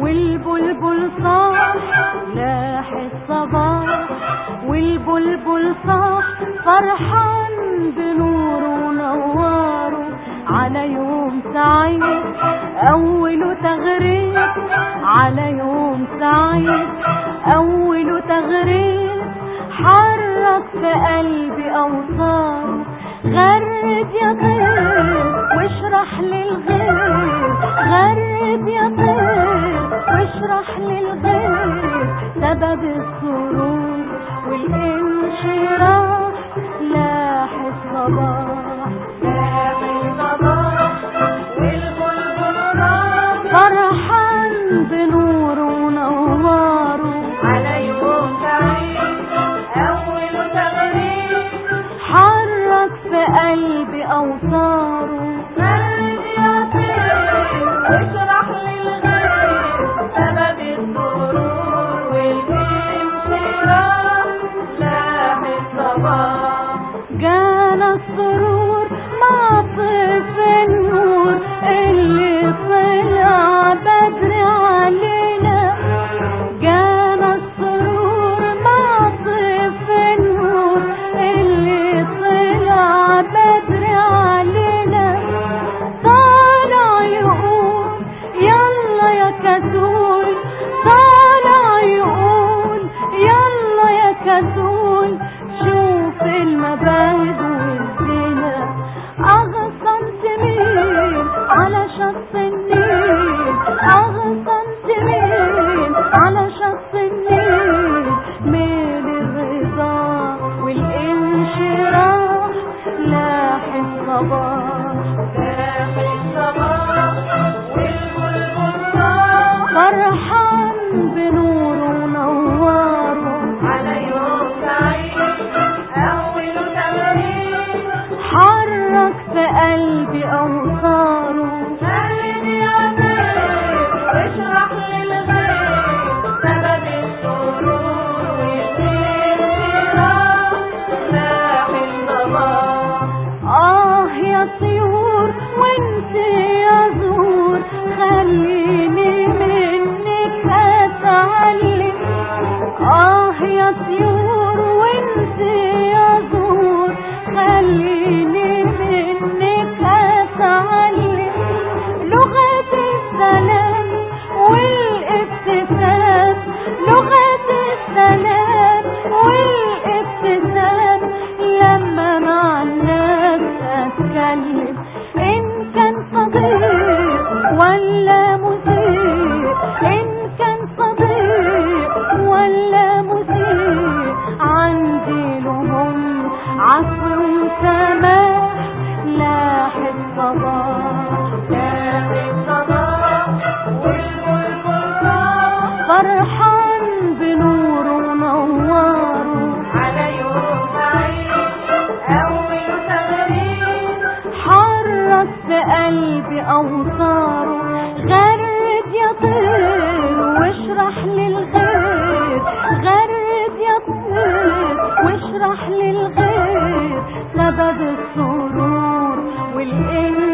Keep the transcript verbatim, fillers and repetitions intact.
والبلبل صاح لاح الصباح، والبلبل صاح فرحان بنوره ونواره على يوم سعيد أوله تغريد، على يوم سعيد أوله تغريد حرك في قلبي أوصاره. غرد يا طير واشرح للغير، غرد يا طير واشرح للغير سبب السرور والانشراح. لاح الصباح لاح الصباح والبلبل راح فرحان بنوره ونواره على يوم سعيد أول تغريد حرك في قلبي أوصاره. غرد يا طير واشرح للغير سبب السرور والانشراح. لاح الصباح جانا السرور مع طيف النور اللي طلع بدري علينا. جانا السرور مع طيف النور اللي طلع بدري علينا. طالع يقول يلا يا كسول، طالع يقول يلا يا كسول شوف المباهج والزينة. أغصنت مين على شط النيل، أغصنت مين على شط النيل من الرضا والانشراح. لاح الصباح لاح الصباح والبلبل راح فرحان بنوره ونواره على يوم سعيد أول تغريد حرك في قلبي أوصاره. غرد يا طير واشرح للغير سبب السرور والانشراح. لاح الصباح آه يا طيور وانت يا زهور خليني منك أتعلم. آه يا طيور وانت يا زهور خليني منك أتعلم. لغة السلام والابتسام، لغة السلام والابتسام لما مع الناس أتكلم. إن كان صديق ولا مسيء، إن كان صديق ولا مسيء عندي لهم عفو سماح. لاح الصباح لاح الصباح والبلبل راح فرحان بنوره ونواره على يوم سعيد أول تغريد حرك في قلبي أوصاره. غرد يا طير واشرح للغير، غرد يا طير واشرح للغير سبب السرور والانشراح.